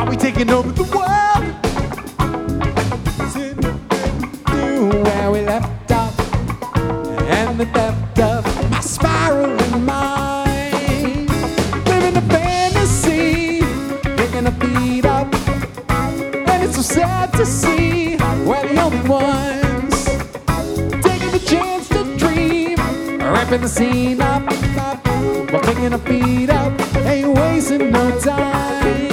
we taking over the world? Where we left off, and the depth of my spiraling mind. Living a fantasy, picking our feet up, and it's so sad to see we're the only ones taking the chance to dream, ramping the scene up, while picking our feet up, ain't wasting no time.